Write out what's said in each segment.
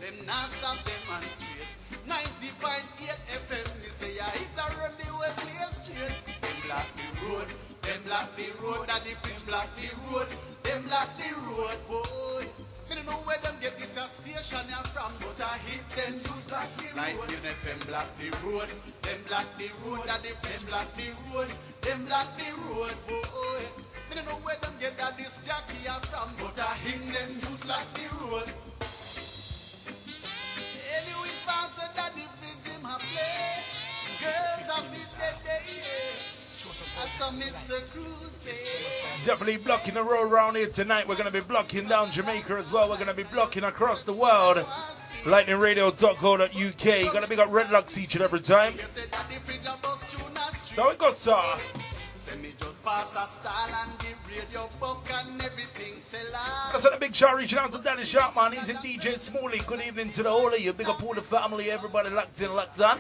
them not stop demonstrate. 90.8 FM, me say I hit a run the way place straight. Them block the road, that the fridge block the road, them block the road, boy. Me don't know where them get this station here from, but I hit them use block the road. 90 FM block the road, them block the road, that the fridge block the road, them block the road, boy. Me don't know where them get that this jockey here from, but I hit them use block the road. Anyway, bounce and that the fridge him a play. Girls are fish get day. I saw Mr. Crusade. Definitely blocking the road around here tonight. We're going to be blocking down Jamaica as well. We're going to be blocking across the world. LightningRadio.co.uk. You got to big up Redlocks each and every time. So it goes, sir. Pass a style and the radio book and everything sell out. That's a big shout reaching out to Danny Sharpman. He's in DJ Smalley. Good evening to the whole of you. Big up all the family, everybody locked in, locked on.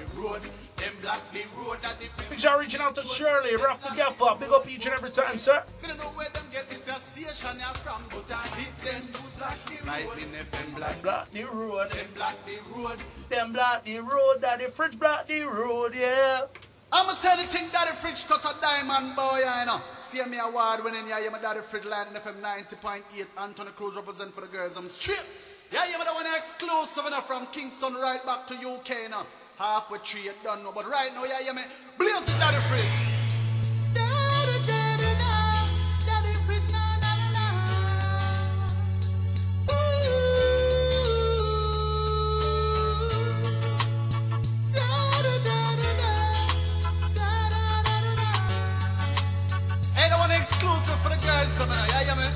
Big shout reaching out to Shirley, Ralph the Gaffer. Big up each and every time, sir. We don't know where them get this station from, but I hit them use block the road. FM block the road. Them block the road. Them block the road. That the fridge block the road, yeah. I'm going to say the thing that the fridge cut a diamond boy, you know. See me award winning, yeah, my daddy fridge line in FM 90.8. Anthony Cruz represent for the girls, I'm straight. Yeah, you the one exclusive, you know, from Kingston right back to UK, you know. Halfway through, you don't know, but right now, yeah, me blaze the daddy fridge. Daddy fridge, na na na na. Exclusive for the girls, yeah, man.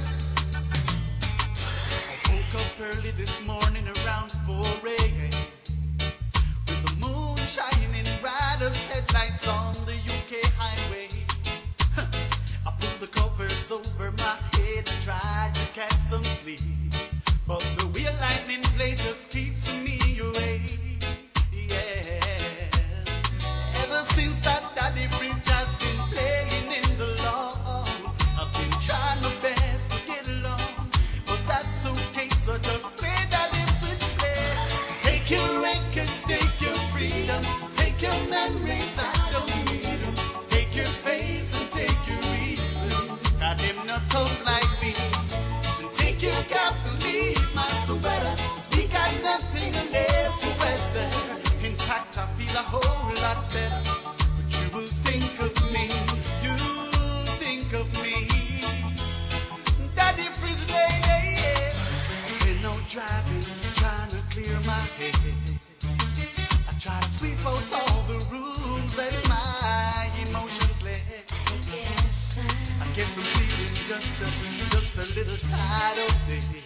I woke up early this morning around 4 a.m. with the moon shining bright as headlights on the UK highway. I pulled the covers over my head and tried to catch some sleep, but the wheel lightning play just keeps me awake. Yeah. Ever since that daddy fridge has been playing in the lawn, I've been trying my best to get along, but that's okay, so just play daddy fridge play. Take your records, take your freedom, take your memories, I don't need them. Take your space and take your reasons, got them not tough like me. And take your cap and leave my sweater, we got nothing left to weather. In fact, I feel a whole lot better, but you will think of me, you think of me. Daddy fridge lady, been out driving, trying to clear my head. I try to sweep out all the rooms that my emotions left. I guess I'm feeling just a little tired of it.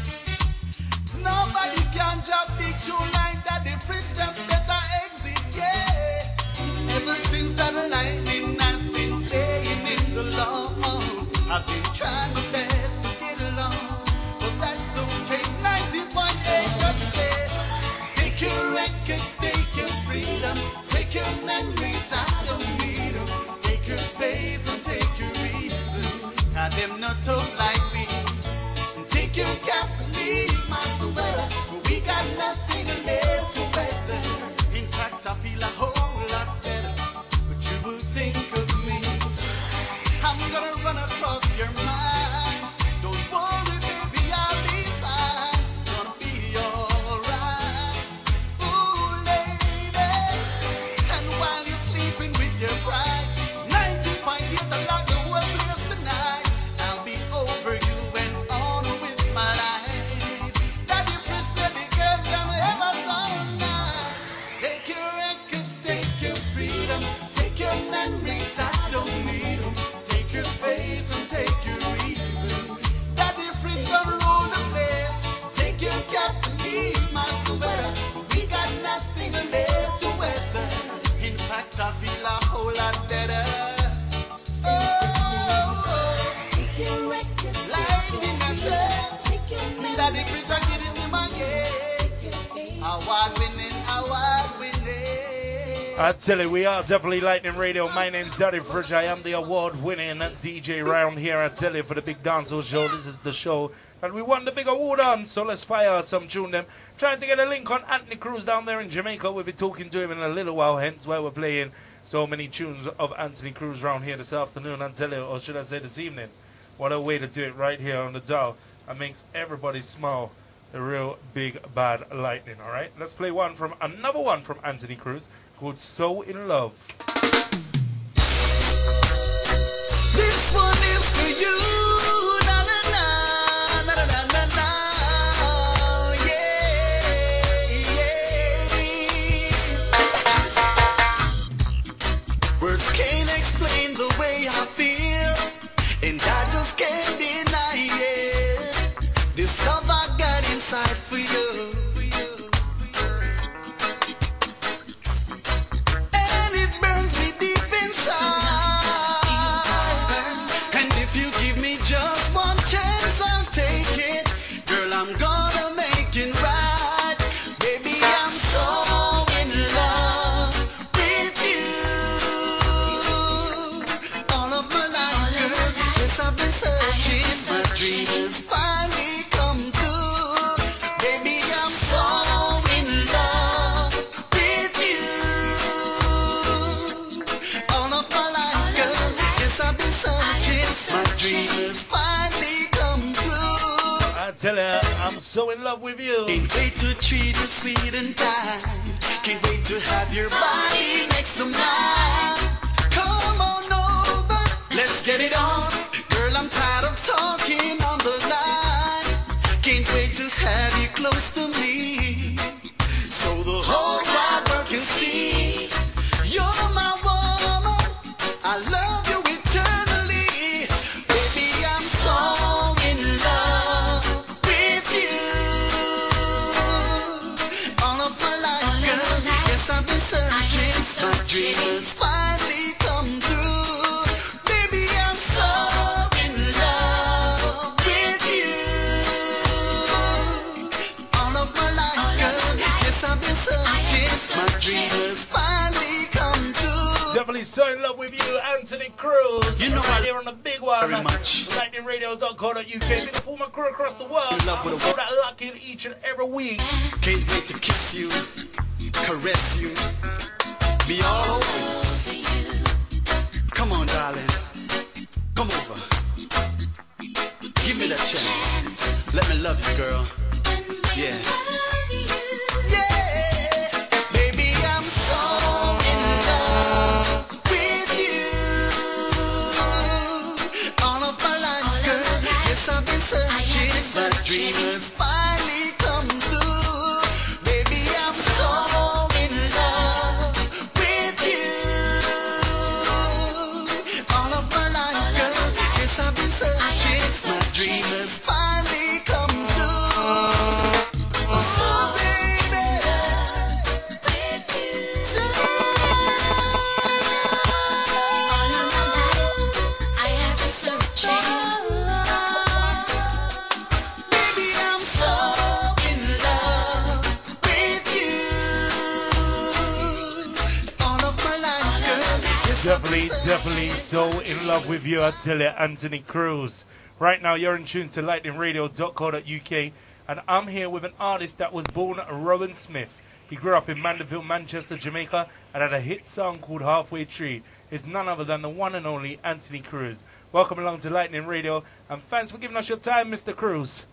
Nobody can drop big tune like that. The fridge them better exit, yeah. Ever since that lightning has been playing in the lawn, I've been trying my best to get along, but that's okay. 90.8 just play. Take your records, take your freedom, take your memories, I don't need them. Take your space and take your reasons, got them not tough like me. And take your cap and leave my sweater, I tell you, we are definitely Lightning Radio. My name's Daddy Fridge. I am the award-winning DJ round here. I tell you, for the big dancehall show, this is the show that we won the big award on. So let's fire some tune them. Trying to get a link on Anthony Cruz down there in Jamaica. We'll be talking to him in a little while, hence why we're playing so many tunes of Anthony Cruz round here this afternoon. I tell you, or should I say this evening. What a way to do it right here on the dial. That makes everybody smile. The real big bad lightning, all right? Let's play another one from Anthony Cruz called So In Love. This one is for you. Na na na na na na na na. Yeah. Words can't explain the way I feel, and I just can't deny it. This love I got inside for you. And it burns me deep inside. And if you give me just one chance, I'll take it. Girl, I'm gonna make it right. Baby, I'm so in love with you. All of my life, girl, yes, I've been searching. My dreams finally come true. Baby, I'm so in love with you. All of my life, girl, yes, I've been searching. My dreams finally come true. I tell you, I'm so in love with you. Can't wait to treat you sweet and kind. Can't wait to have your body next to mine. Come on over, let's get it on. Girl, I'm tired of talking on the line. Can't wait to have you close to me, so the whole wide world can see you're my woman. I love you eternally. Baby, I'm so in love with you. All of my life, girl, yes, I've been searching. My dreams finally come true. Baby, I'm so in love with you. All of my life, girl, yes, I've been searching. My dreams finally come true. Definitely so in love with you, Anthony Cruz. You know right I here on the big one. very much. LightningRadio.co.uk. Big up all my crew across the world. In love with a All that lock in each and every week. Can't wait to kiss you, caress you, be all over you. Come on, darling, come over. Give me that chance. Let me love you, girl. Yeah. Yeah. Baby, I'm so in love with you. All of my life, girl. Yes, I've been searching. My dreams finally come true. Baby, I'm so in love with you. All of my life, girl. Yes, I've been searching. My dreams finally come true. Oh, baby. Baby, I'm so in love with you. All of my life, girl. Yes, I've been Definitely searching. so in love with you, I tell you, Anthony Cruz. Right now, you're in tune to lightningradio.co.uk, and I'm here with an artist that was born Rowan Smith. He grew up in Mandeville, Manchester, Jamaica, and had a hit song called Halfway Tree. It's none other than the one and only Anthony Cruz. Welcome along to Lightning Radio, and thanks for giving us your time, Mr. Cruz.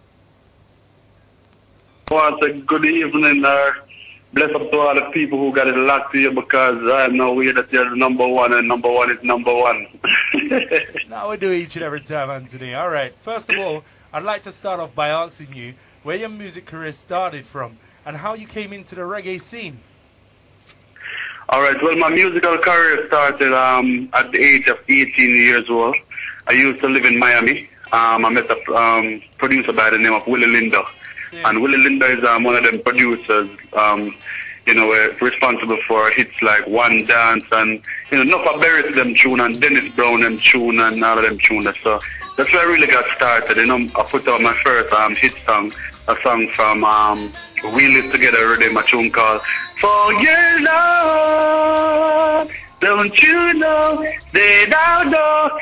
Once a good evening, bless up to all the people who got it locked to you, because I know we that you're the number one, and number one is number one. Now we do each and every time, Anthony. All right. First of all, I'd like to start off by asking you where your music career started from and how you came into the reggae scene. All right, well, my musical career started at the age of 18 years old. I used to live in Miami. I met a producer by the name of Willie Linder. Yeah. And Willie Linder is one of them producers, responsible for hits like One Dance and, Nuffa Berry them tune and Dennis Brown them tune and all of them tunes. So that's where I really got started. I put out my first hit song, a song from We Live Together, a tune called for your love. Don't you know that I'll go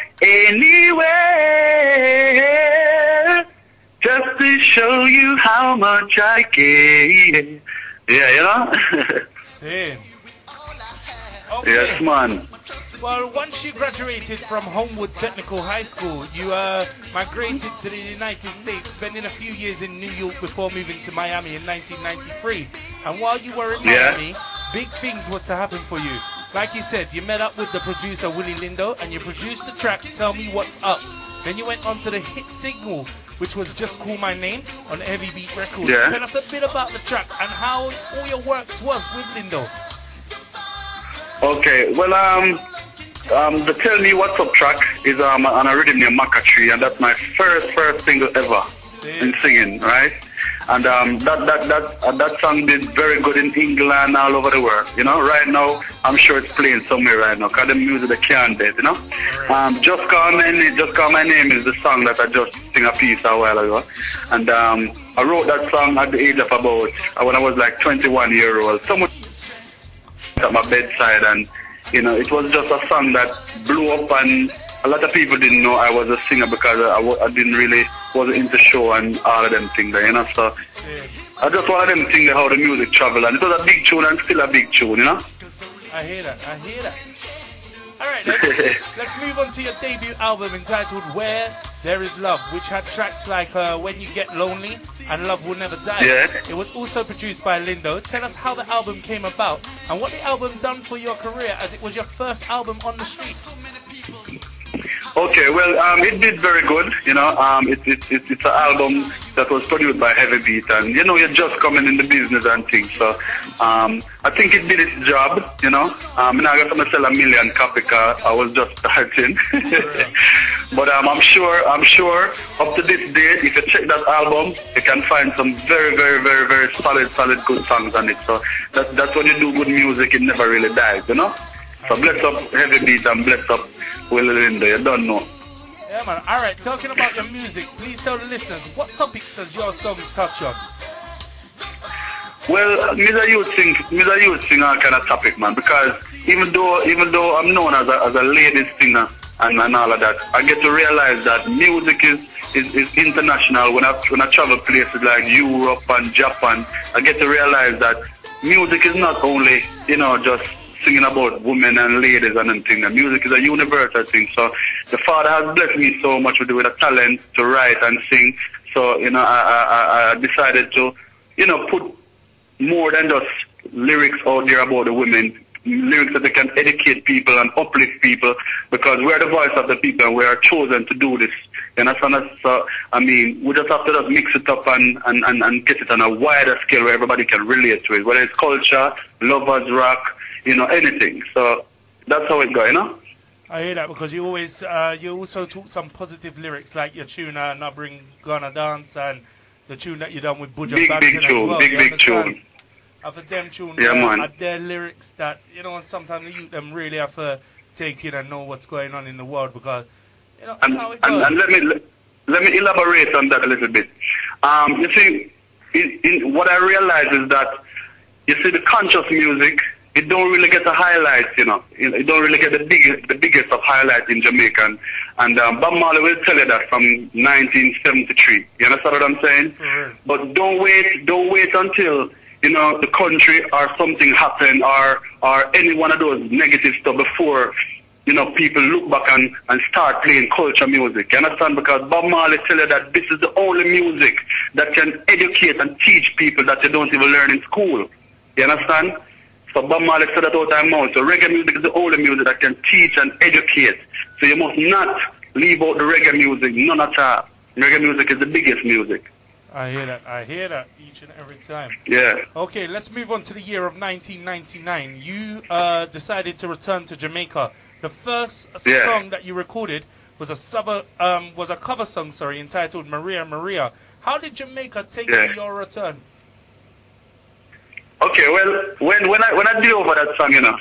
anywhere just to show you how much I care. Yeah, you know? Same. Okay. Yes, man. Well, once you graduated from Homewood Technical High School, you migrated to the United States, spending a few years in New York before moving to Miami in 1993. And while you were in Miami, big things was to happen for you. Like you said, you met up with the producer Willie Lindo and you produced the track Tell Me What's Up. Then you went on to the hit single, which was Just Call My Name on Heavy Beat Records. Yeah. Tell us a bit about the track and how all your works was with Lindo. Okay, well, the Tell Me What's Up track is on a rhythm named Maca and that's my first single ever in singing, right? And that song did very good in England, all over the world. You know, right now I'm sure it's playing somewhere right now because the music they can't beat. You know, Just Call My Name is the song that I just sing a piece a while ago, and I wrote that song at the age of about when I was like 21 years old. Someone at my bedside, and you know, it was just a song that blew up, and a lot of people didn't know I was a singer because I didn't really wasn't into show and all of them things there, you know. So I just wanted them to think how the music travel, and it was a big tune and still a big tune, you know. I hear that. All right, let's move on to your debut album entitled Where There Is Love, which had tracks like When You Get Lonely and Love Will Never Die. Yeah. It was also produced by Lindo. Tell us how the album came about and what the album done for your career, as it was your first album on the street. Okay, well, it did very good, you know. It's an album that was produced by Heavy Beat, and you know, you're just coming in the business and things. So I think it did its job, you know. I'm not going to sell 1 million copies because I was just starting. But I'm sure up to this date, if you check that album, you can find some very solid good songs on it. So that's when you do good music, it never really dies, you know. So bless up Heavy Beat and bless up Willie Lindo, you don't know. Yeah, man. All right, talking about your music, please tell the listeners, what topics does your songs touch on? Well, me a youth sing all kind of topic, man, because even though I'm known as a ladies singer and all of that, I get to realize that music is international. When I travel places like Europe and Japan, I get to realize that music is not only, you know, just singing about women and ladies and things. The music is a universal thing. So the Father has blessed me so much with a talent to write and sing. So, you know, I decided to, you know, put more than just lyrics out there about the women, lyrics that they can educate people and uplift people, because we are the voice of the people and we are chosen to do this. You understand? So, I mean, we just have to just mix it up and get it on a wider scale where everybody can relate to it, whether it's culture, lovers, rock, you know, anything. So that's how it goes, you know? I hear that because you always, you also talk some positive lyrics like your tune, Not Bring Gonna Dance, and the tune that you done with Buja Banton as well. Big tune. After them tunes, yeah, man. Are there lyrics that, you know, sometimes the youth them really have to take in and know what's going on in the world, because, you know, how it goes. And let me elaborate on that a little bit. You see, what I realize is that, you see, the conscious music, it don't really get the highlights, you know. It don't really get the biggest of highlights in Jamaica. And Bob Marley will tell you that from 1973. You understand what I'm saying? Mm-hmm. But don't wait until, you know, the country or something happen or any one of those negative stuff before, you know, people look back and start playing culture music. You understand? Because Bob Marley tell you that this is the only music that can educate and teach people that you don't even learn in school. You understand? So Bob Marley said that all time out. So reggae music is the only music that can teach and educate. So you must not leave out the reggae music, none at all. Reggae music is the biggest music. I hear that each and every time. Yeah. Okay, let's move on to the year of 1999. You decided to return to Jamaica. The first song that you recorded was a cover song, entitled Maria Maria. How did Jamaica take to your return? Okay, well, when I did over that song, you know,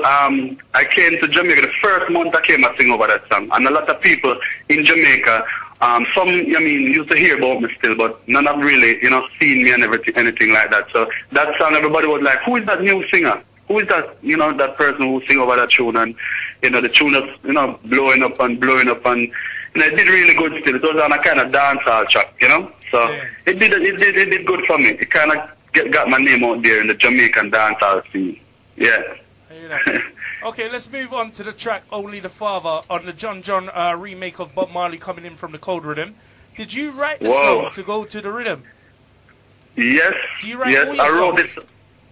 I came to Jamaica the first month I came, I sing over that song, and a lot of people in Jamaica Some, I mean, used to hear about me still, but none have really, seen me and everything, anything like that. So that song, everybody was like, who is that new singer? Who is that, that person who sing over that tune? And, the tune is, blowing up and, it did really good still. It was on a kind of dancehall track, So it did good for me. It kind of got my name out there in the Jamaican dancehall scene. Yeah. Okay, let's move on to the track Only the Father on the John remake of Bob Marley coming in from the Cold Rhythm. Did you write the song to go to the rhythm? Yes. Do you write all your I wrote songs? it.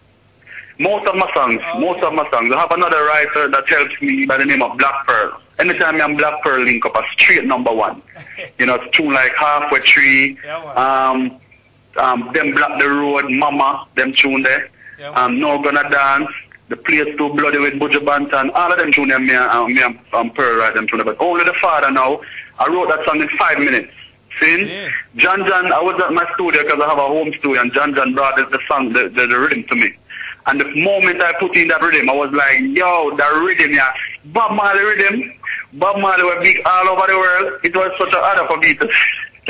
Most of my songs. I have another writer that helps me by the name of Black Pearl. Anytime I'm Black Pearl link up, a straight number one. It's tune like Halfway Tree, them Block the Road, Mama, them tune there. No Gonna Dance. The Place Too Bloody with Buju Banton, all of them tune them, me and Pearl write them tune. But Only the Father now, I wrote that song in 5 minutes. See? Yeah. John, I was at my studio because I have a home studio, and John brought the song, the rhythm to me. And the moment I put in that rhythm, I was like, yo, that rhythm, yeah, Bob Marley rhythm. Bob Marley was big all over the world. It was such an honor for me to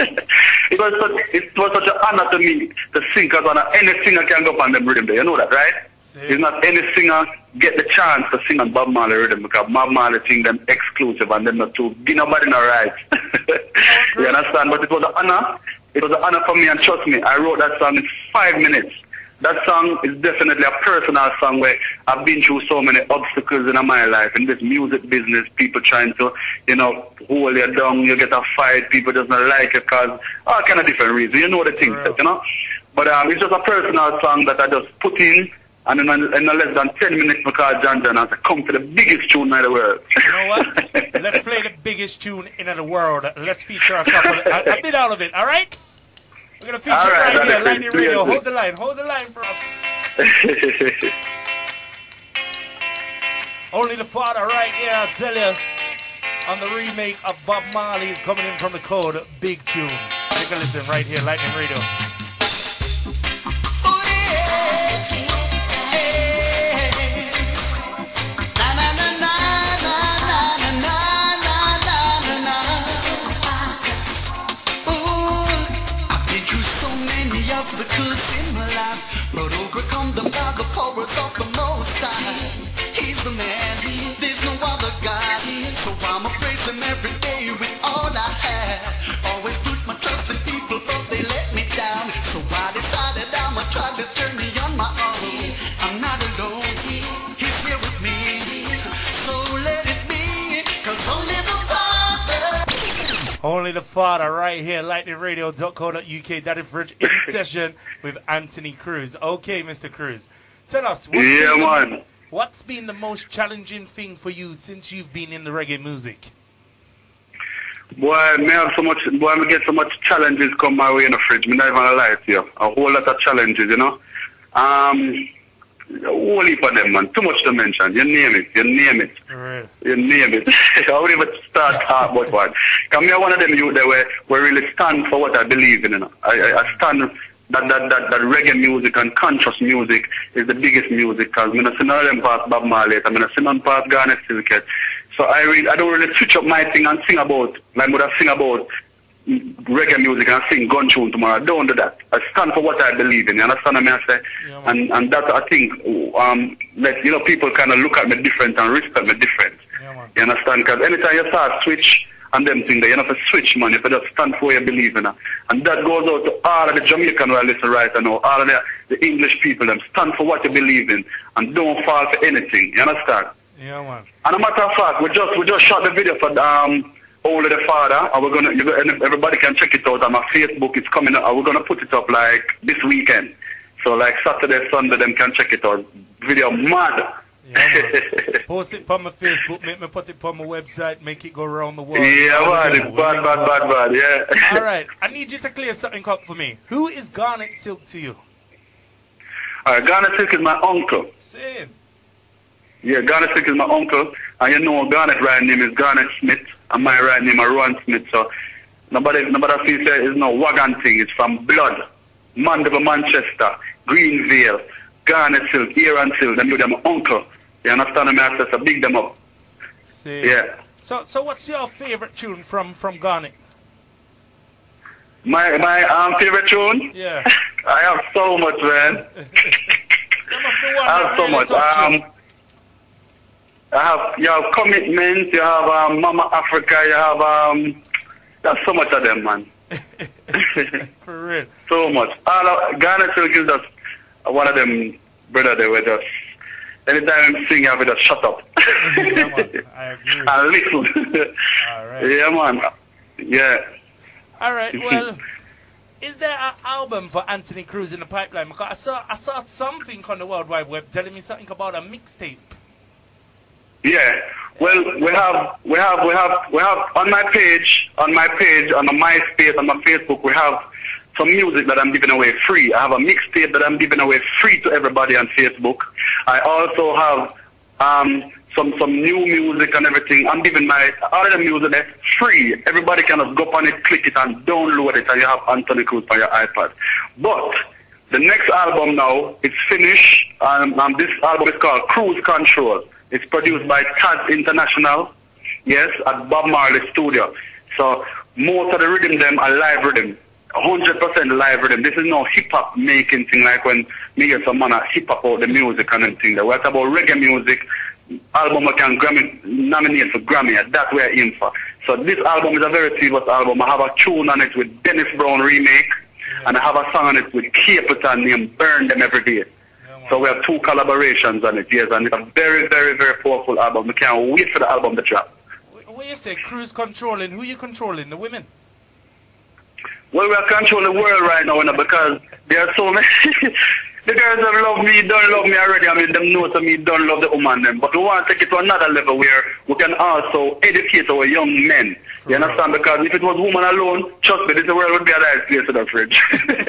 it was such an honor to me to sing, because any singer can go up on them rhythm there. You know that, right? It's not any singer get the chance to sing on Bob Marley rhythm, because Bob Marley sing them exclusive and them not to give nobody no rights. You understand? But it was an honor. It was an honor for me, and trust me, I wrote that song in 5 minutes. That song is definitely a personal song where I've been through so many obstacles in my life. In this music business, people trying to, hold you down, you get a fight, people just not like you because all kind of different reasons. You know the things, But it's just a personal song that I just put in, and in less than 10 minutes, I call John and I come to the biggest tune in the world. You know what? Let's play the biggest tune in the world. Let's feature a couple, a bit out of it, all right? We're going to feature right here, Lightning Radio. Hold the line for us. Only the Father right here, I tell you, on the remake of Bob Marley's coming in from the Code, big tune. Take a listen right here, Lightning Radio. In my life, but overcome them by the powers of the Most High. He's the man, there's no other God. So I'ma praise him every day with all I have. Always put my trust in people, but they let me down. So I decided I'ma try this journey on my own. I'm not alone, he's here with me. So let it be, 'cause only the Father. Only the Father right here, lightningradio.co.uk. Daddy Fridge in session with Anthony Cruz. Okay, Mr. Cruz, tell us, what's been the most challenging thing for you since you've been in the reggae music? Boy, I get so much challenges come my way in the Fridge. I'm not even gonna lie to you. A whole lot of challenges, a whole heap of them, man. Too much to mention. You name it. Right. You name it. I wouldn't even start talking about one. Because me one of them youth there where really stand for what I believe in. I stand that reggae music and conscious music is the biggest music, because I'm not seeing none of them past Bob Marley. I'm not seeing none past Garnet Silk. So I don't really switch up my thing and sing about, like what I sing about reggae music and I sing gun tune tomorrow. I don't do that. I stand for what I believe in. You understand what I say? Yeah, and that I think, people kind of look at me different and respect me different. Yeah, you understand? Because anytime you start switch and them things, you have to switch, man. You have to just stand for what you believe in. And that goes out to all of the Jamaican who I listen right now, all of the English people, them stand for what you believe in and don't fall for anything. You understand? Yeah, man. And a matter of fact, we just shot the video for Only the Father, and everybody can check it out on my Facebook. It's coming up. We're gonna put it up like this weekend. So like Saturday, Sunday, them can check it out. Video mad. Yeah, post it on my Facebook, make me put it on my website, make it go around the world. Yeah, man, it's bad, yeah. Alright, I need you to clear something up for me. Who is Garnet Silk to you? Garnet Silk is my uncle. Same. Yeah, Garnet Silk is my uncle, and you know Garnet right name is Garnet Smith, and my right name is Rowan Smith, so nobody feels that it's no wagon thing, it's from blood. Mandeville, Manchester, Greenvale, Garnet Silk, Aaron Silk, them do them uncle. You understand me? I say, so big them up. See. Yeah. So what's your favorite tune from Garnet? My favorite tune? Yeah. I have so much, man. There must be one I that have so really much. touched you. You have Commitment, you have Mama Africa, you have there's so much of them, man. For real. So much. Ghana Silk is just one of them brother they were just anytime I sing I would just shut up. Yeah, man. I agree. And listen. All right. Yeah, man. Yeah. All right. Well, is there an album for Anthony Cruz in the pipeline? Because I saw something on the World Wide Web telling me something about a mixtape. Yeah. Well, we have on my page, on my MySpace, on my Facebook, we have some music that I'm giving away free. I have a mixtape that I'm giving away free to everybody on Facebook. I also have some new music and everything. I'm giving all of the music that's free. Everybody can just go on it, click it, and download it, and you have Anthony Cruz on your iPad. But the next album now, it's finished. This album is called Cruise Control. It's produced by Taz International, yes, at Bob Marley Studio. So most of the rhythm them are live rhythm, 100% live rhythm. This is no hip-hop making thing like when me get some man hip-hop out the music and everything. We're talking about reggae music, album I can Grammy, nominate for Grammy, and that's where I'm in for. So this album is a very serious album. I have a tune on it with Dennis Brown remake, and I have a song on it with Capleton named Burn Them Every Day. So we have 2 collaborations on it, yes, and it's a very, very, very powerful album. We can't wait for the album to drop. When you say cruise controlling, who you controlling? The women? Well, we are controlling the world right now, because there are so many. The girls that love me don't love me already. I mean, them know to me don't love the woman them. But we want to take it to another level where we can also educate our young men. You understand? Because if it was woman alone, trust me, this world would be a nice place to the fridge.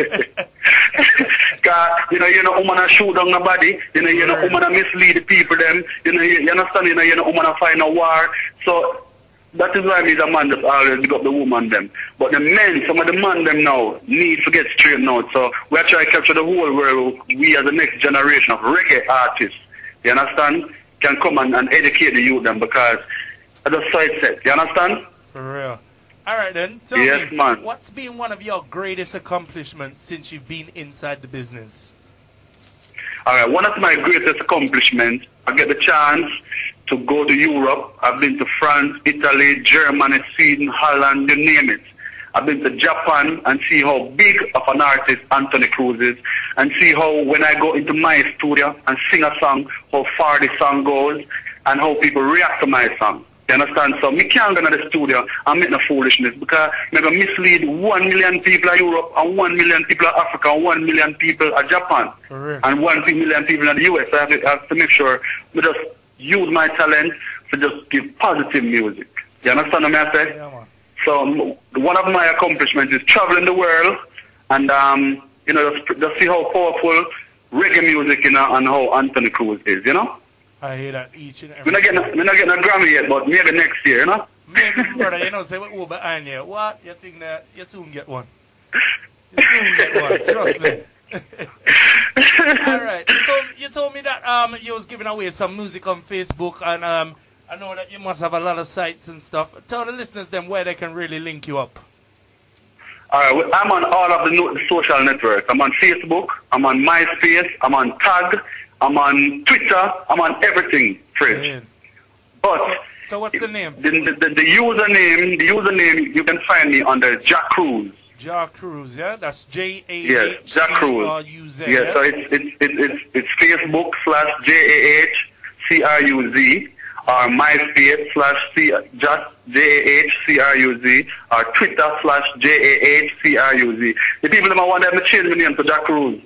Because, you know, woman shoot down nobody. You know, woman mislead the people them. You understand? You know, woman find a war. So that is why me the man just always pick up the woman them. But the men, some of the men them now need to get straightened out. So we are trying to capture the whole world. We as the next generation of reggae artists, you understand, can come and educate the youth them, because as a side set, you understand? For real. All right then, tell me, man. What's been one of your greatest accomplishments since you've been inside the business? All right, one of my greatest accomplishments, I get the chance to go to Europe. I've been to France, Italy, Germany, Sweden, Holland, you name it. I've been to Japan and see how big of an artist Anthony Cruz is, and see how when I go into my studio and sing a song, how far the song goes and how people react to my song. You understand? So me can't go to the studio and make no foolishness, because I'm going to mislead 1 million people in Europe and 1 million people in Africa and 1 million people in Japan and 1 million people in the US. So I have to make sure we just use my talent to just give positive music. You understand what I say? Yeah, man. So one of my accomplishments is traveling the world and you know, just see how powerful reggae music, you know, and how Anthony Cruz is, you know. I hear that each and every We're not getting a Grammy yet, but maybe next year, you know? Maybe, brother, you know, say what behind you. What? You think that you soon get one? You soon get one, trust me. All right. You told me that you was giving away some music on Facebook, and I know that you must have a lot of sites and stuff. Tell the listeners them where they can really link you up. All right, well, I'm on all of the social networks. I'm on Facebook, I'm on MySpace, I'm on Tag, I'm on Twitter, I'm on everything, Fred. But so what's the name? The username, you can find me under Jack Cruz. Jack Cruz, yeah? That's J-A-H-C-R-U-Z. Yes, Jack Cruz. Yeah, so it's Facebook /JAHCRUZ, or MySpace /J-A-H-C-R-U-Z, or Twitter /JAHCRUZ. The people that want them to change my name to Jack Cruz.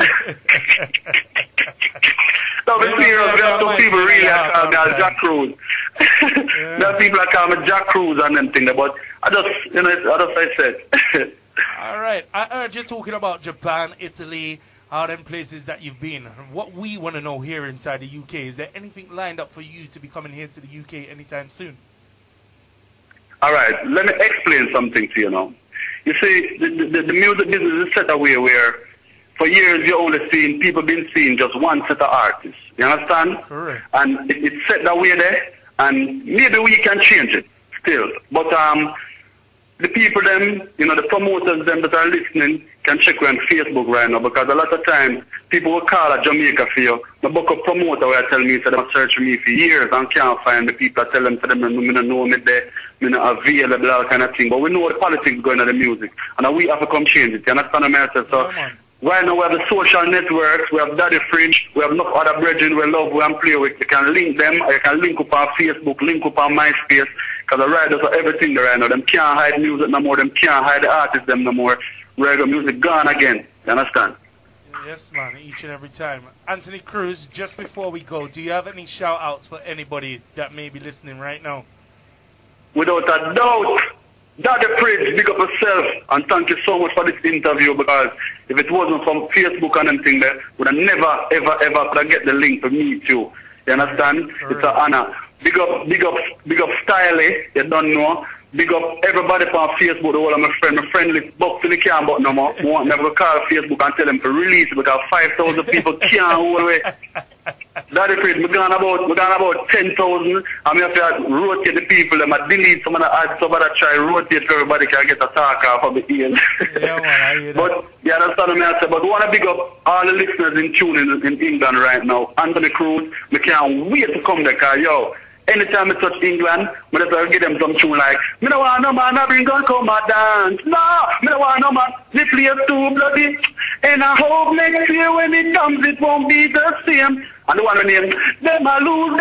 No, but serious, there are some people really call me as Jack Cruz. There are people that call me Jack Cruz and them things, but I just said. All right, I heard you talking about Japan, Italy, all them places that you've been. What we want to know here inside the UK, is there anything lined up for you to be coming here to the UK anytime soon? All right, let me explain something to you now. You see, the music business is set away where for years you only seen people been seeing just one set of artists. You understand? Correct. And it's set that way there, and maybe we can change it still. But the people them, the promoters them that are listening can check you on Facebook right now, because a lot of times people will call at Jamaica for you. My book of promoter where I tell me, so they search for me for years and can't find the people. I tell them, I don't know me there, I'm not available, all kind of thing. But we know the politics going on the music, and we have to come change it. You understand what I mean? So right now we have the social networks, we have Daddy Fridge, we have enough other brethren we love, we can play with. You can link them, you can link up on Facebook, link up on MySpace, because the riders are everything there right now. Them can't hide music no more, them can't hide the artists them no more. Reggae music gone again. You understand? Yes, man, each and every time. Anthony Cruz, just before we go, do you have any shout-outs for anybody that may be listening right now? Without a doubt, Daddy Fridge, big up yourself, and thank you so much for this interview, because if it wasn't from Facebook and anything there, would have never, ever, ever could have get the link to meet you. You understand? It's an honor. Big up Styley, you don't know. Big up everybody from Facebook, all of my friend list box in the can but no more. Want never call Facebook and tell them to release it, because 5,000 people can't hold away. Daddy Fridge, we gone about 10,000, and we have to rotate the people, them delete some of the ads, so I try rotate so everybody can get a talk off of the ears. Yeah, man, I hear that. But you understand what I say? But we want to big up all the listeners in tune in England right now. Anthony Cruz, we can't wait to come there, because anytime I touch England, I just give them some tune like, me no want no man, I bring gun come and dance. No, me no want no man, the place too bloody. And I hope next year when it comes, it won't be the same. And the one with name, them I lose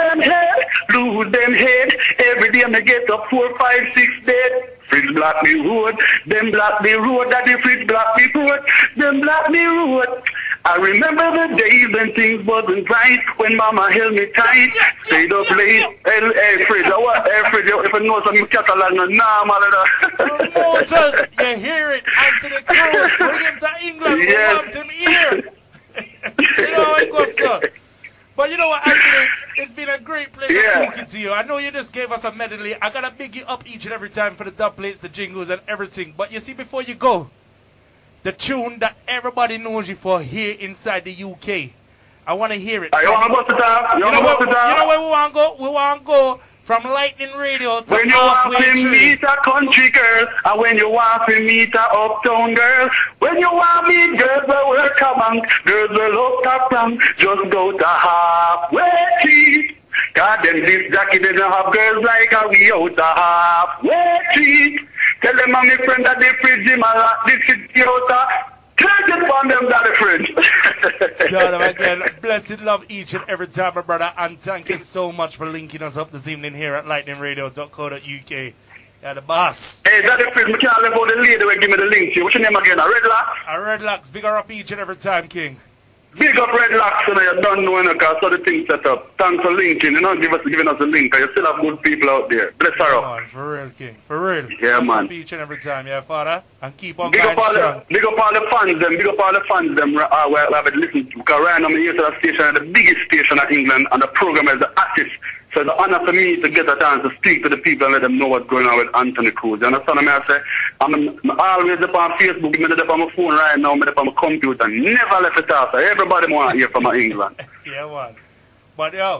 them head. Every day I get up 4, 5, 6 dead. Fridge block me road, them block me road, Daddy Fridge block me road, them block me road. I remember the days when things wasn't right, when mama held me tight, stayed up late. Hey, Fridge, if I know some catalog, nah, man. Promoters, you hear it, Anthony Cruz, bring him to England, Yes. we want him here. You know how it goes, sir. But you know what, Anthony, it's been a great pleasure talking to you. I know you just gave us a medley. I gotta big you up each and every time for the dub plates, the jingles, and everything. But you see, before you go, the tune that everybody knows you for here inside the UK, I want to hear it. You want to bust it out? You know where we want to go? We want to go from Lightning Radio to when you want Halfway to Tree. meet a country girl, and when you want to meet a uptown girl, when you want to meet girls that will come on, girls will look up from, just go to Halfway Tree. God, them this jacket, they don't have girls like how we out to Halfway Tree. Tell them I'm my friend that they fridge him and this is the outer. Take it from them, Daddy Fridge. Tell them again, blessed love each and every time, my brother, and thank you so much for linking us up this evening here at lightningradio.co.uk. You're the boss. Hey, Daddy Fridge, I can't live out the lady will give me the link to you. What's your name again? A Red Lock? A Red Locks, bigger up each and every time, King. Big up Red Locks, you don't know, because so the thing set up. Thanks for linking, giving us a link, because you still have good people out there. Bless her up. On, for real, King. For real. Yeah, bless man. Up each and every time, yeah, Father. And keep on Big going up strong. big up all the fans, them. Big up all the fans, them. We have it listened to. Because right now, I'm here to the station, the biggest station in England, and the program is the artist. So it's an honor for me to get a chance to speak to the people and let them know what's going on with Anthony Cruz. You understand what I say? I'm always up on Facebook, I'm up on my phone right now, I'm up on my computer. Never left it off. So everybody want to hear from England. Yeah, man. But yo,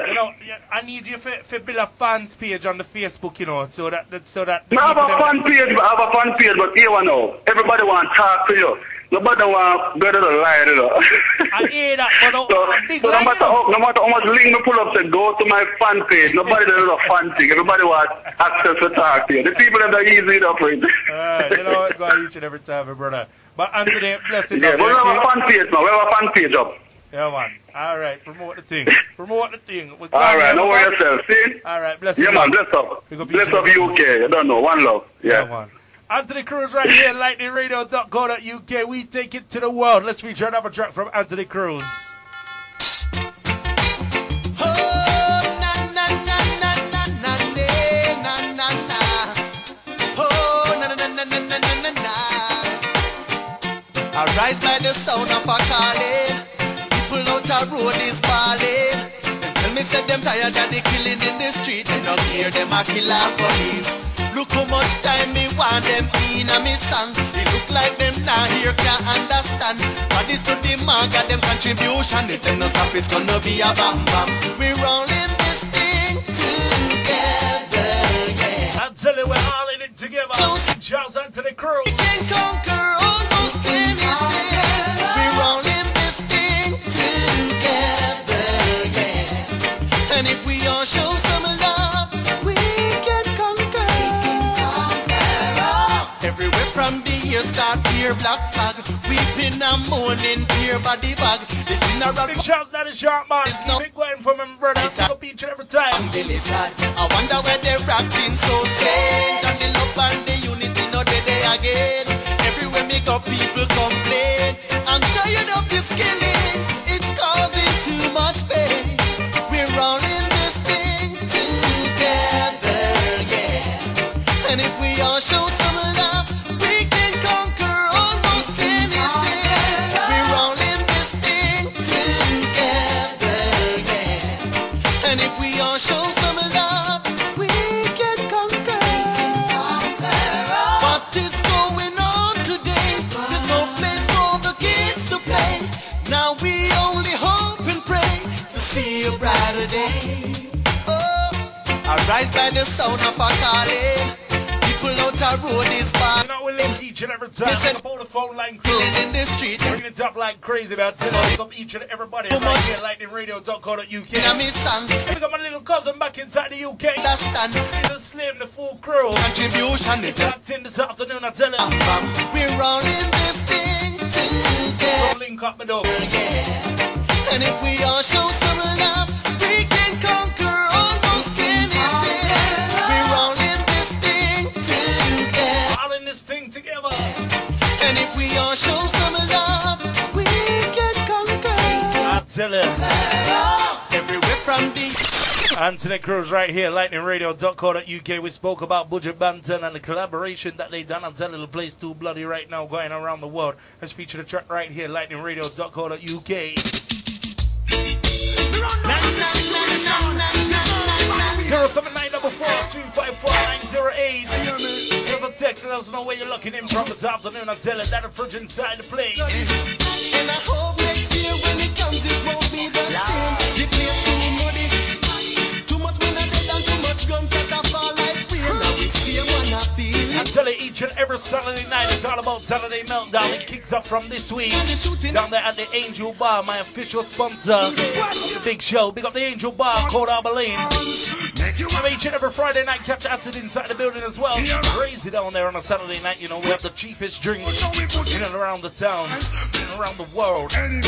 I need you to build a fans page on the Facebook, so that I have a fan page, but here one now. Everybody want to talk to you. Nobody want to go to the line, I hear that, but so no matter how much link me pull up, say go to my fan page. Nobody does a fan thing. Everybody wants access to talk to you. The people that are easy enough with. You know what, go on each and every time, my brother. But Anthony, bless it. Yeah, we have a fan page now. We have a fan page up. Yeah, man. All right, promote the thing. All right, no worry yourself. See? All right, bless you. Yeah, man, bless up. Bless up UK. You don't know. One love. Yeah, man. Anthony Cruz right here, lightningradio.co.uk. We take it to the world. Let's feature another track from Anthony Cruz. I rise by the sound of a calling. People out the road is falling. Them tell me said them tired of the killing in the street. They don't hear them a kill our police. Look how much time me want them in a me song. It look like them now here can't understand. But this to the mark of them contribution. If them no stop it's gonna be a bam bam. We rolling this thing together, yeah. I'm telling you we're all in it together. Close shouts out to the crew. We can conquer almost anything. We're all in this thing together, yeah. And if we all show some love, we can conquer. Everywhere from the year start, peer black flag. Weeping and mourning, peer body bag. The funeral. Big shouts out to Sharp Man. Keep it going for my brother. Pick up each and every time. I wonder where they're rocking so strange. And the love and the unity, no they again. Everywhere me go, people complain. I'm tired of this killing. It's causing too much pain. We're all in this thing together, yeah. And if we all show some love, we can conquer almost anything. We're all in this thing together, yeah. And if we all show some love, we can conquer. What is going on today? There's no place for the kids to play. Now we only hope and pray to see a brighter day. Oh, I rise by the sound of a calling. People out the road is bad. You know we link each and every time. Listen. Pick up all the phone line crew. Feeling in the street. Bringing it up like crazy about telling pick up each and everybody right here at lightningradio.co.uk. In my songs, Pick up my little cousin back inside the UK. understand He's a Slim, the full crew. contribution. It's locked in this afternoon, I tell him. We're all in this thing together. Don't link up my dog. And if we all show some love, we can conquer almost anything. We're all in this thing together. All in this thing together. And if we all show some love, we can conquer. I tell him. Everywhere from the Anthony Cruz right here, lightningradio.co.uk. We spoke about Budget Banton and the collaboration that they done. I'm telling the place too bloody right now, going around the world. Let's feature the track right here, lightningradio.co.uk. 07944254908. There's a text, let us know where you're looking in from this afternoon. I tell it that a fridge inside the place. And I hope next year when it comes, it won't be the same. The place too muddy. Too much money dead and too much gunshot I fall like rain. Now we see one I feel I tell you, each and every Saturday night, it's all about Saturday Meltdown. It kicks up from this week. Down there at the Angel Bar, my official sponsor of the big show. Big up the Angel Bar, called Abilene. Each and every Friday night, catch acid inside the building as well. Crazy down there on a Saturday night, you know, we have the cheapest drinks in and around the town, in and around the world. Every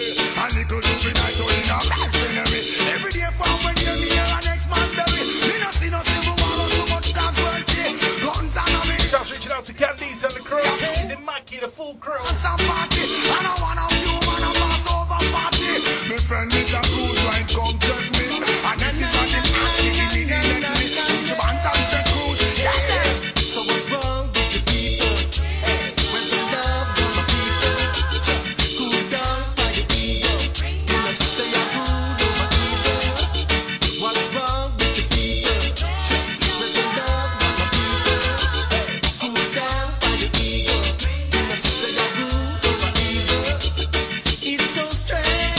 day for when you me and an ex-man bury. Me no see no civil war or so much casualty. Guns and a me. Shouts reaching out to Candice and the crew. Easy Mackie, the full crew. Some party. And I want a few man a pass over party. My friend is a cruise line, come check me. And this is what it asking immediately. Put your bantan set cruise. So what's wrong with you people? Where's the love of my people? Cool down by your ego. You must say you're rude over evil. What's wrong with you people? Where's the love of my people? Cool down by your ego. You must say you're rude over evil. It's so strange.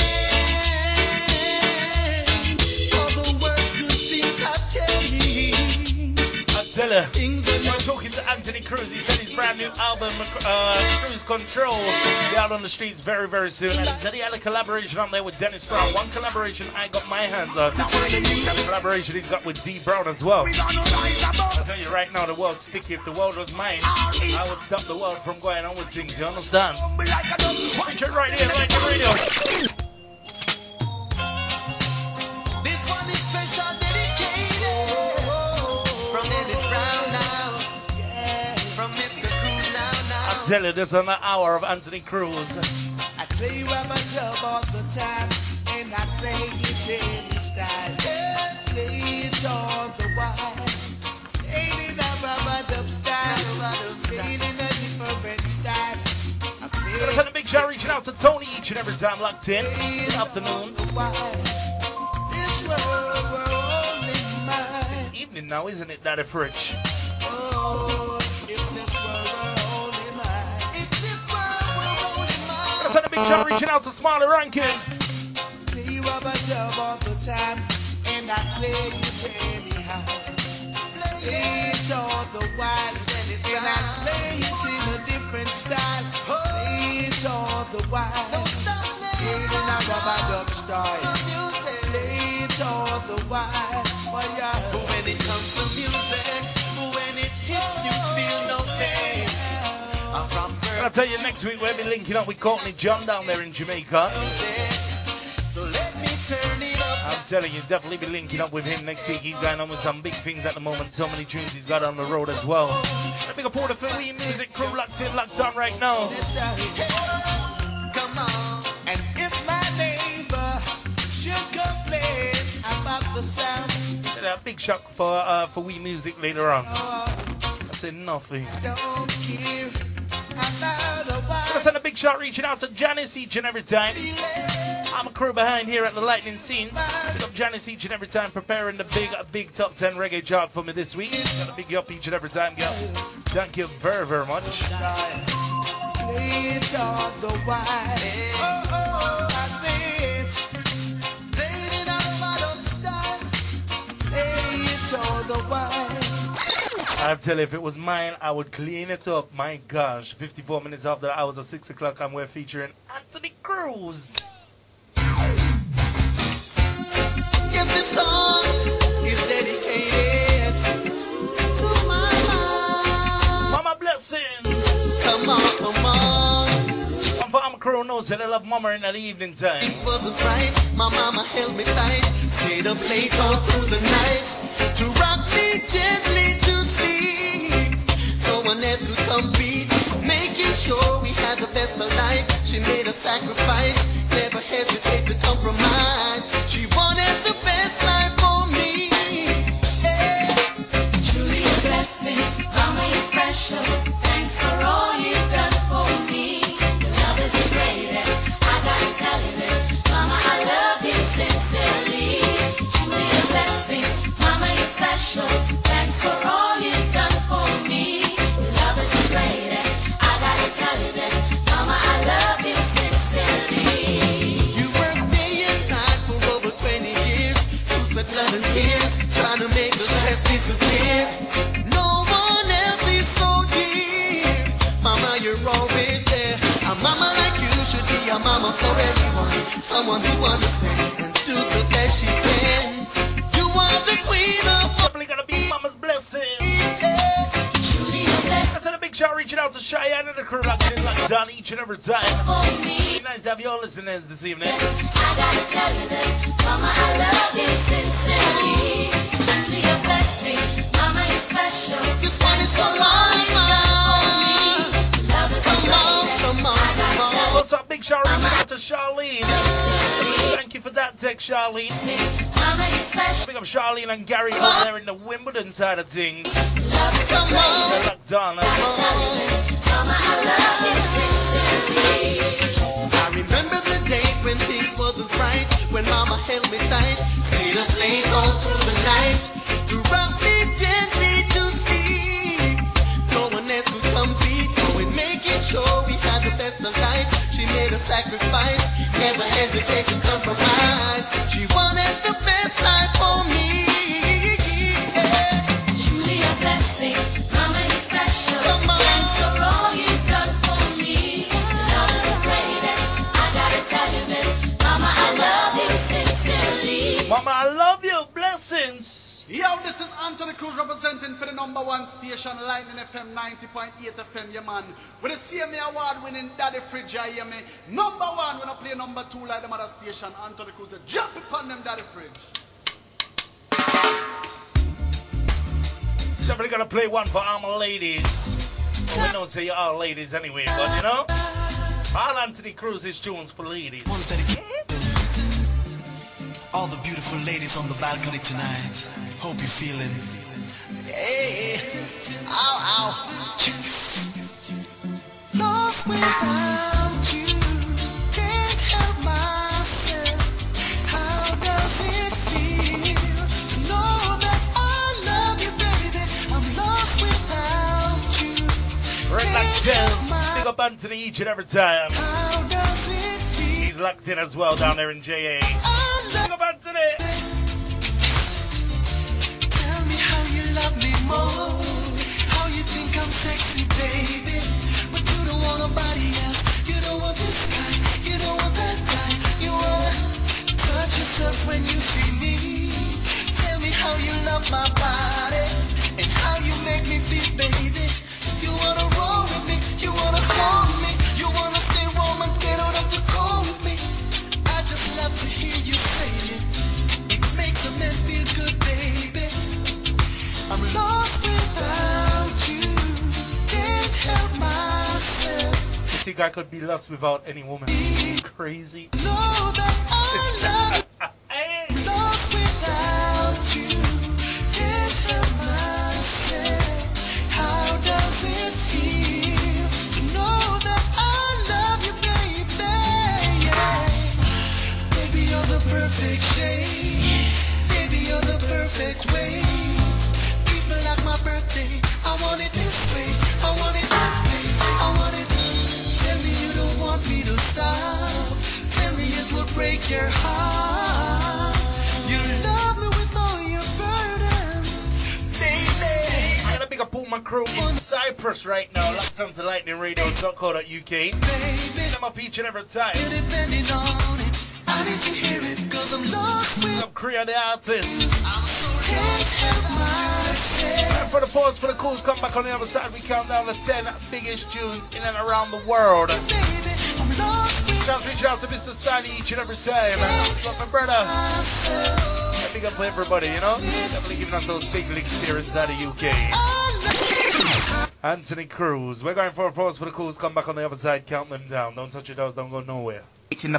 All the worst good things have changed. I tell you. Things are I'm talking to Anthony Cruz. He said his brand new album, Cruise Control, will be out on the streets very, very soon. And he said he had a collaboration on there with Dennis Brown. One collaboration I got my hands on. The collaboration he's got with D Brown as well. I'll tell you right now, the world's sticky. If the world was mine, I would stop the world from going on with things. You understand? Feature right here, like the radio. This one is special dedicated from Dennis Brown now, from Mr. Cruz now. I tell you, this is an hour of Anthony Cruz. I play rubber dub all the time, and I play it any style. Play it all the while. Play it a rubber dub style, play it in a different style. I play Gonna send a big shout reaching out to Tony each and every time locked in. Good afternoon. the while. This world we're only mine. Evening now, isn't it, Daddy Fridge? Oh, if this world were only mine. If this world were only mine. Gonna send a big shout reaching out to Smiley Rankin. Play rubber dub all the time, and I play it anyhow. Play it all the while, and I style. Play it all the while. Played in a rubber duck style. Play it all the while. Oh yeah. But when it comes to music, when it hits, you feel no pain. I'm from And I'll tell you, next week we'll be linking up with Courtney John down there in Jamaica. So let me turn it up. I'm telling you, definitely be linking up with him next week. He's going on with some big things at the moment. So many tunes he's got on the road as well. Big up all the Philly music crew locked in, locked on right now. Come on. And if my neighbor should complain about the sound, A big shock for Wee Music later on. I said nothing. don't care about a Gonna while. send a big shout reaching out to Janice each and every time. I'm a crew behind here at the Lightning Scene. Big up Janice each and every time, preparing the big top 10 reggae chart for me this week. Gotta big you up each and every time, girl. Thank you very, very much. Play it all the while. Oh, I say it. Play it all the style. Play it all the while. I'll tell you, if it was mine, I would clean it up. My gosh, 54 minutes after the hours of 6 o'clock, and we're featuring Anthony Cruz. Yes, this song is dedicated to my mom. Mama blessings. Come on. I'm for crew knows that I love mama in the evening time. Things wasn't right. My mama held me tight. Stayed up late all through the night to rock me gently to sleep. No one else could compete. Making sure we had the best of life. She made a sacrifice. Never hesitate to compromise. She wanted the best life for me. Yeah. Truly a blessing, Mama, you're special. Thanks for all you've done for me. Your love is the greatest. I gotta tell you this, Mama, I love you sincerely. Truly a blessing, Mama, you're special. Thanks for all you've done for me. Your love is the greatest. I gotta tell you this, Mama, I love you sincerely. You worked day and night for over 20 years. You sweat blood and tears, trying to make the stress disappear. No one else is so dear. Mama, you're always there. A mama like you should be a mama for everyone. Someone who understands and do the best she can. You are the queen of Definitely gonna be mama's blessing. yeah. Truly a blessing I send a big shout reaching out to Cheyenne and the crew locked in, locked down each and every time. for me. Nice to have you all listeners this evening. I gotta tell you this, Mama, I love you sincerely. Truly a blessing, Mama, you're special. This one is for mama. Love is the greatest. Come on. Also, a big shout reaching out to Charlene. Thank you for that text, Charlene. Mama, you're special. Big up Charlene and Gary over there in the Wimbledon side of things. Love is the Come greatest. They're locked on. Tell you this, Mama, I love you sincerely. I remember the days when things wasn't right, when mama held me tight, stayed up late all through the night, to rock me gently to sleep. No one else could compete, always making sure we had the best of life. She made a sacrifice, never hesitate to compromise. She wanted the best life for me. Yeah. Truly a blessing, Mama, you're special. Come on. Thanks for all you've done for me. Your love is the greatest. I gotta tell you this, Mama, I love you sincerely. Mama, I love you. Blessings. Yo, this is Anthony Cruz representing for the #1 station, Lightning FM 90.8 FM, yeah man. With the CMA award winning Daddy Fridge, I hear me. #1, when I play #2 like them other station, Anthony Cruz, jump upon them Daddy Fridge. Definitely gonna play one for all my ladies. Well, we don't say you're all ladies anyway, but you know, all Anthony Cruz's tunes for ladies. One's dedicated to all the beautiful ladies on the balcony tonight. Hope you're feeling. Hey, ow. Check this. Lost without you, can't help myself. How does it feel to know that I love you, baby? I'm lost without you. Red Lock Jazz, big up Anthony each and every time. How does it feel? He's locked in as well down there in JA. I love Big up Anthony. Tell me how you love me more. How you think I'm sexy, baby. But you don't wanna my body and how you make me feel, baby. You wanna roll with me, you wanna hold me, you wanna stay warm and get out of the cold with me. I just love to hear you say it. It makes a man feel good, baby. I'm lost without you, can't help myself. You think I could be lost without any woman? Crazy. Know that I love you. Hey. Lost without you, can't help myself. How does it feel to know that I love you, baby? Yeah. Baby, you're the perfect shade. Baby, you're the perfect way. Treat me like my birthday. I want it this way. I want it that way. I want it. Tell me you don't want me to stop. Tell me it will break your heart. You love me with all your burden, baby. I gotta big up all my crew in Cyprus right now, locked onto lightningradio.co.uk. Baby, I'm up each and every time. you're depending on it. I need to hear it, cause I'm lost with I'm Korea the artist. I'm so can't help myself. And for the pause, for the calls, come back on the other side. We count down the 10 biggest tunes in and around the world. Baby, I'm lost with Sounds reach out to Mr. Sunny each and every time. But my brother, myself. big up for everybody, you know? Definitely giving us those big licks here inside the UK. Anthony Cruz. We're going for a pause for the calls. Come back on the other side, count them down. Don't touch your toes, don't go nowhere.